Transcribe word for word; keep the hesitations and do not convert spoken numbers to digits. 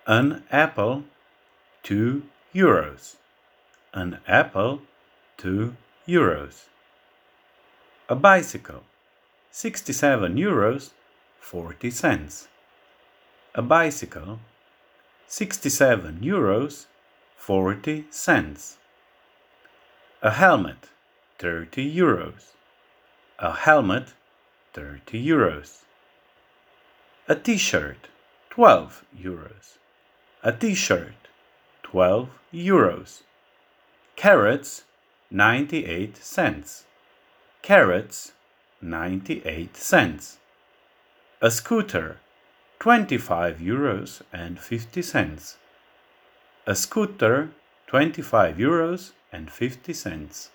An apple, two euros. An apple, two euros. A bicycle, sixty-seven euros, forty cents. A bicycle, sixty-seven euros, forty cents. A helmet, thirty euros. A helmet, thirty euros. A t-shirt, twelve euros. A t-shirt, twelve euros. Carrots, ninety-eight cents. Carrots, ninety-eight cents. A scooter, twenty-five euros and fifty cents. A scooter, twenty-five euros and fifty cents.